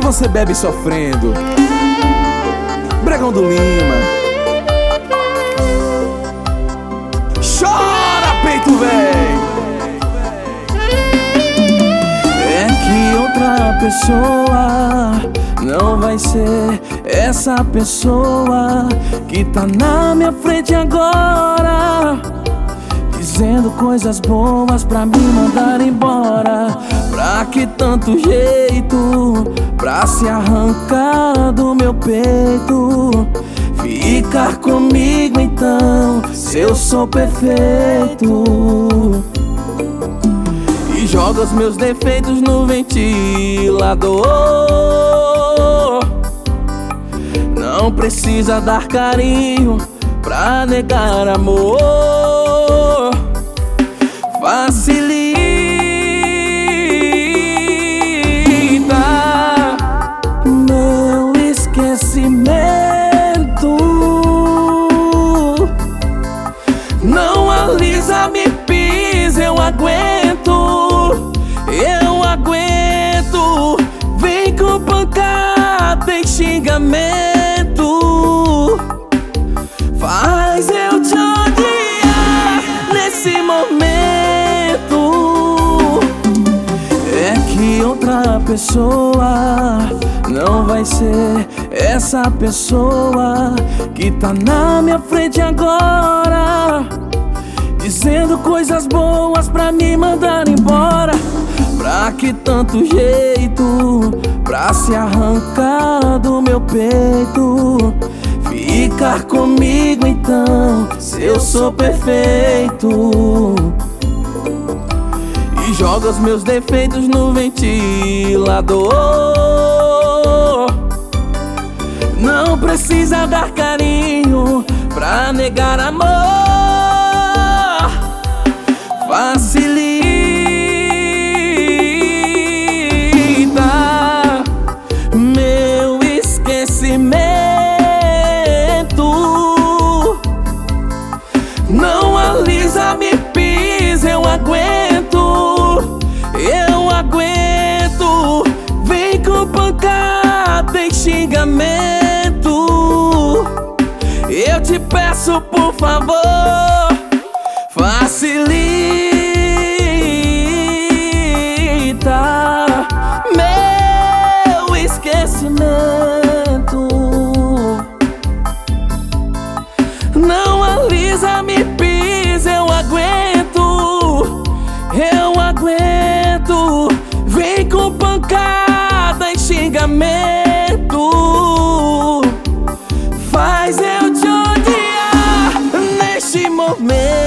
você bebe sofrendo. Bregão do Lima. Chora, peito véi. É que outra pessoa não vai ser essa pessoa que tá na minha frente agora, dizendo coisas boas pra me mandar embora. Pra que tanto jeito pra se arrancar do meu peito? Ficar comigo então, se eu sou perfeito. E joga os meus defeitos no ventilador. Não precisa dar carinho pra negar amor. Facilita meu esquecimento. Não alisa, me pisa, eu aguento. Eu aguento. Vem com pancada e xingamento. Faz eu te odiar nesse momento. É que outra pessoa não vai ser essa pessoa que tá na minha frente agora, dizendo coisas boas pra me mandar embora. Pra que tanto jeito pra se arrancar do meu peito? Ficar comigo então, se eu sou perfeito. E joga os meus defeitos no ventilador. Não precisa dar carinho pra negar amor. Facilita meu esquecimento. Não alisa, me pisa, eu aguento. Eu aguento. Vem com pancada e xingamento. Eu te peço, por favor, facilita meu esquecimento. Não alisa, me pisa, eu aguento. Eu aguento. Vem com pancada e xingamento. Faz eu te odiar neste momento.